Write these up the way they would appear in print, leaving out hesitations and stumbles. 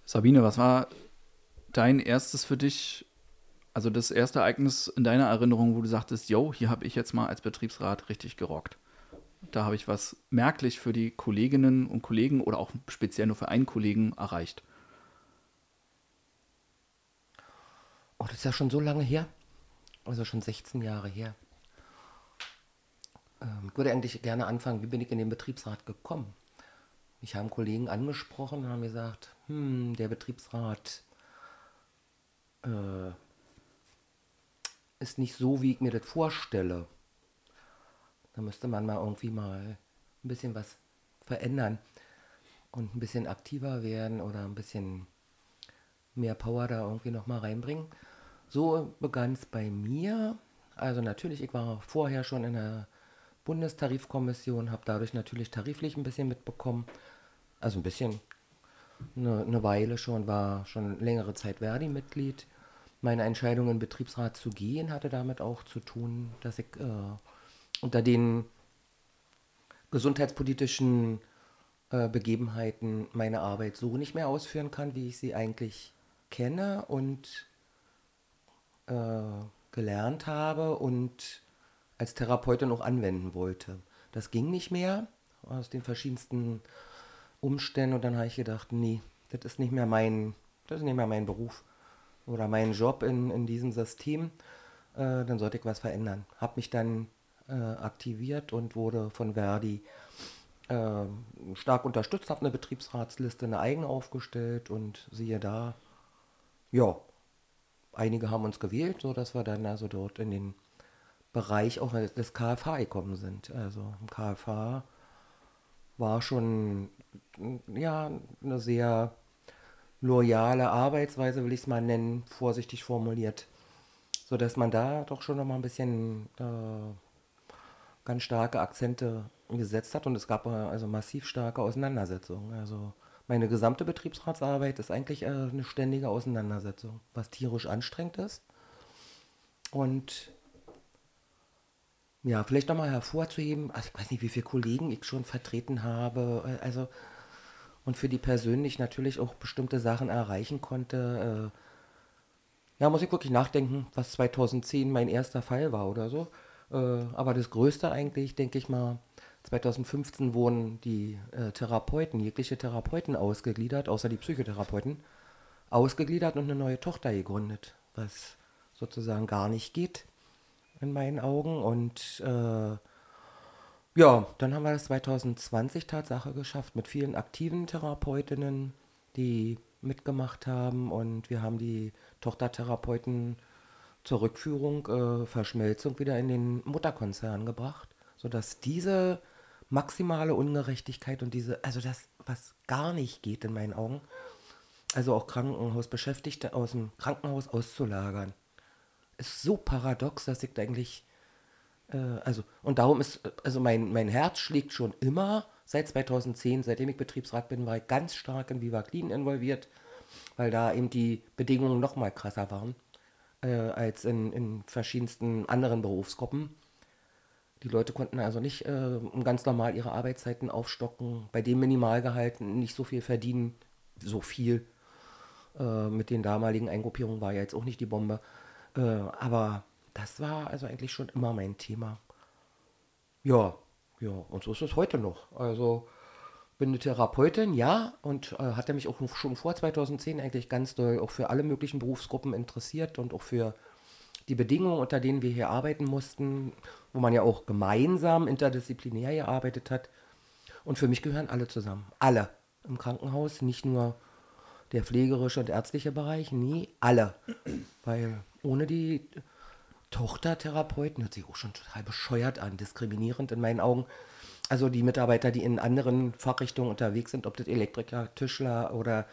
Sabine, was war dein erstes für dich, also das erste Ereignis in deiner Erinnerung, wo du sagtest, yo, hier habe ich jetzt mal als Betriebsrat richtig gerockt. Da habe ich was merklich für die Kolleginnen und Kollegen oder auch speziell nur für einen Kollegen erreicht. Oh, das ist ja schon so lange her. Also schon 16 Jahre her. Ich würde eigentlich gerne anfangen, wie bin ich in den Betriebsrat gekommen? Mich haben Kollegen angesprochen und haben gesagt, der Betriebsrat äh, ist nicht so, wie ich mir das vorstelle. Da müsste man mal irgendwie mal ein bisschen was verändern und ein bisschen aktiver werden oder ein bisschen mehr Power da irgendwie nochmal reinbringen. So begann es bei mir. Also natürlich, ich war vorher schon in der Bundestarifkommission, habe dadurch natürlich tariflich ein bisschen mitbekommen. Also ein bisschen, eine Weile schon, war schon längere Zeit Verdi-Mitglied. Meine Entscheidung, in den Betriebsrat zu gehen, hatte damit auch zu tun, dass ich unter den gesundheitspolitischen Begebenheiten meine Arbeit so nicht mehr ausführen kann, wie ich sie eigentlich kenne und gelernt habe und als Therapeutin auch anwenden wollte. Das ging nicht mehr aus den verschiedensten Umständen und dann habe ich gedacht, nee, das ist nicht mehr mein Beruf oder mein Job in diesem System. Dann sollte ich was verändern. Habe mich dann aktiviert und wurde von Verdi äh, stark unterstützt, habe eine Betriebsratsliste, eine eigene aufgestellt und siehe da, ja, einige haben uns gewählt, sodass wir dann also dort in den Bereich auch des KFH gekommen sind. Also im KFH war schon ja eine sehr loyale Arbeitsweise, will ich es mal nennen, vorsichtig formuliert, sodass man da doch schon noch mal ein bisschen ganz starke Akzente gesetzt hat und es gab also massiv starke Auseinandersetzungen. Also meine gesamte Betriebsratsarbeit ist eigentlich eine ständige Auseinandersetzung, was tierisch anstrengend ist. Und ja, vielleicht nochmal hervorzuheben, also ich weiß nicht, wie viele Kollegen ich schon vertreten habe, also und für die persönlich natürlich auch bestimmte Sachen erreichen konnte. Ja, muss ich wirklich nachdenken, was 2010 mein erster Fall war oder so. Aber das Größte eigentlich, denke ich mal, 2015 wurden die Therapeuten, jegliche Therapeuten ausgegliedert, außer die Psychotherapeuten, ausgegliedert und eine neue Tochter gegründet, was sozusagen gar nicht geht in meinen Augen. Und ja, dann haben wir das 2020 Tatsache geschafft mit vielen aktiven Therapeutinnen, die mitgemacht haben und wir haben die Tochtertherapeuten zur Rückführung, Verschmelzung wieder in den Mutterkonzern gebracht, sodass diese maximale Ungerechtigkeit und diese, also das, was gar nicht geht in meinen Augen, also auch Krankenhausbeschäftigte aus dem Krankenhaus auszulagern, ist so paradox, dass ich eigentlich und darum ist, also mein Herz schlägt schon immer seit 2010, seitdem ich Betriebsrat bin, war ich ganz stark in Viva Clean involviert, weil da eben die Bedingungen noch mal krasser waren als in verschiedensten anderen Berufsgruppen. Die Leute konnten also nicht ganz normal ihre Arbeitszeiten aufstocken, bei dem Minimalgehalt nicht so viel verdienen, so viel. Mit den damaligen Eingruppierungen war ja jetzt auch nicht die Bombe. Aber das war also eigentlich schon immer mein Thema. Ja, ja, und so ist es heute noch. Also bin eine Therapeutin, ja, und hatte mich auch schon vor 2010 eigentlich ganz doll auch für alle möglichen Berufsgruppen interessiert und auch für die Bedingungen, unter denen wir hier arbeiten mussten, wo man ja auch gemeinsam interdisziplinär gearbeitet hat. Und für mich gehören alle zusammen. Alle im Krankenhaus, nicht nur der pflegerische und ärztliche Bereich, nee, alle. Weil ohne die Tochtertherapeuten hört sich auch schon total bescheuert an, diskriminierend in meinen Augen. Also die Mitarbeiter, die in anderen Fachrichtungen unterwegs sind, ob das Elektriker, Tischler oder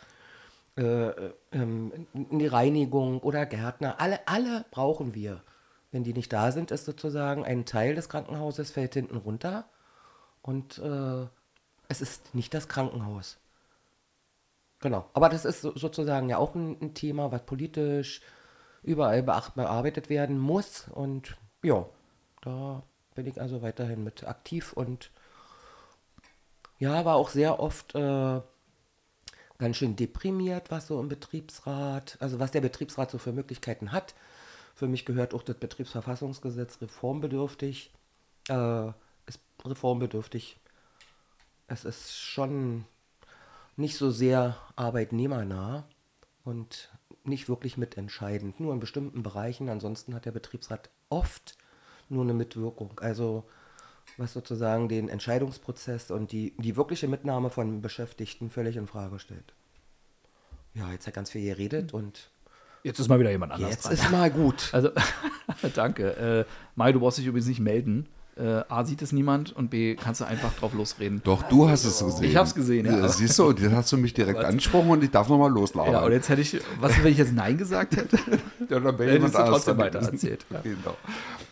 in die Reinigung oder Gärtner, alle brauchen wir. Wenn die nicht da sind, ist sozusagen ein Teil des Krankenhauses fällt hinten runter und es ist nicht das Krankenhaus. Genau. Aber das ist sozusagen ja auch ein Thema, was politisch überall bearbeitet werden muss. Und ja, da bin ich also weiterhin mit aktiv und ja, war auch sehr oft ganz schön deprimiert, was so im Betriebsrat, also was der Betriebsrat so für Möglichkeiten hat. Für mich gehört auch das Betriebsverfassungsgesetz reformbedürftig, ist reformbedürftig. Es ist schon nicht so sehr arbeitnehmernah und nicht wirklich mitentscheidend, nur in bestimmten Bereichen. Ansonsten hat der Betriebsrat oft nur eine Mitwirkung. Also was sozusagen den Entscheidungsprozess und die wirkliche Mitnahme von Beschäftigten völlig in Frage stellt. Ja, jetzt hat ganz viel geredet und Jetzt ist mal wieder jemand anders jetzt dran. ist mal gut. Also, danke. Mai, du brauchst dich übrigens nicht melden. A, sieht es niemand und B, kannst du einfach drauf losreden. Doch, du hast es gesehen. Ich hab's gesehen, ja. Siehst du, und jetzt hast du mich direkt angesprochen und ich darf nochmal loslabern. Ja, und jetzt hätte ich, was, wenn ich jetzt Nein gesagt hätte? Ja, dann wäre Hättest jemand du anders trotzdem dran weiter gewesen. erzählt. Ja. Genau.